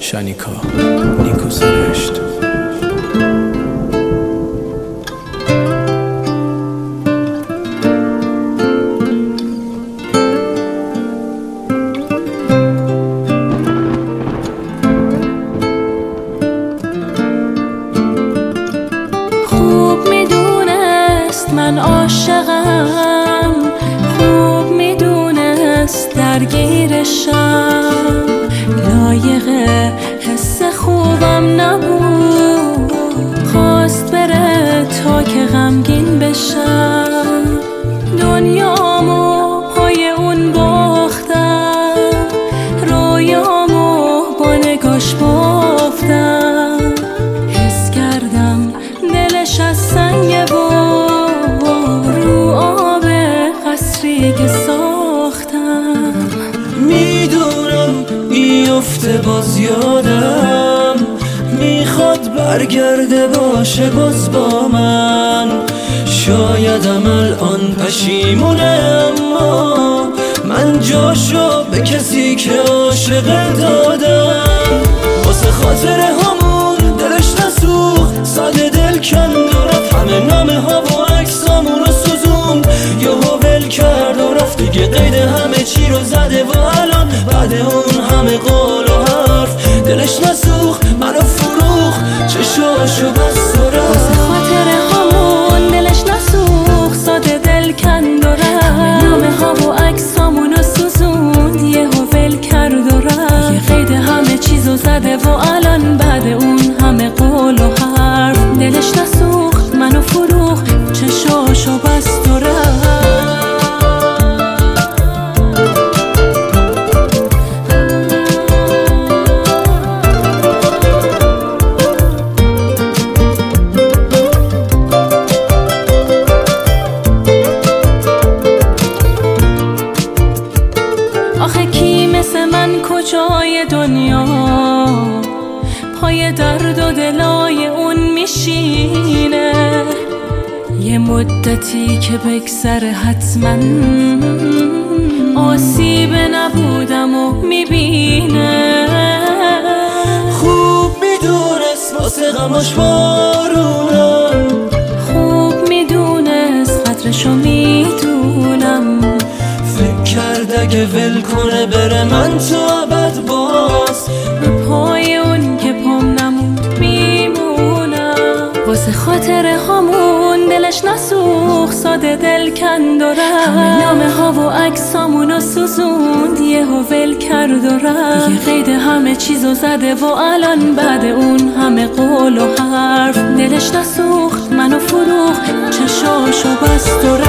شانیکا نیکو سرشت. خوب میدونست من عاشقم، خوب میدونست درگیرشم، لایق حس خوبم نبود، خواست بره تا که غمگین بشم. دنیامو پای اون باختم، رویامو با نگاش بافتم، حس کردم دلش از سنگه و رو آب قصری که ساختم. میدونم میفته باز یادم، میخواد برگرده باشه باز با من. شایدم الان پشیمونه، اما من جاشو به کسی که عاشق دادم. واسه خاطر همون دلش نسوخت، ساده دل کند و رفت، همه نامه ها و عکسامون رو سوزوند. یهو ول کرد و رفت دیگه، قید همه چی رو زده و الان بعد اون همه قول و حرف دلش نسوخت، منو فروخت، چشاشو بست و رفت. واسه خاطر همون دلش نسوخت، ساده دل کند و رفت، همه نامه ها و عکسامون رو سوزوند. یهو ول کرد و رفت، یه قید همه چیزو زده و الان بعد اون همه قول و حرف دلش نسوخت، منو فروخت، چشاشو بست و رفت. آخه کی مثل من کجای دنیا پای درد و دلای اون میشینه؟ یه مدتی که بگذره حتما آسیب نبودم و میبینه. خوب میدونست واسه غماش بارونم، خوب میدونست قدرشو میدونم، فکر کرد اگه ول کنه بره من تو ابد باز به پای اون که پام نموند میمونم. واسه خاطر همون دلش نسوخت، ساده دل کند و رفت، همه نامه ها و عکسامونو سوزوند. یهو ول کرد و رفت، یه قید همه چیزو زده و الان بعد اون همه قول و حرف دلش نسوخت، منو فروخت، چشاشو بست و رفت.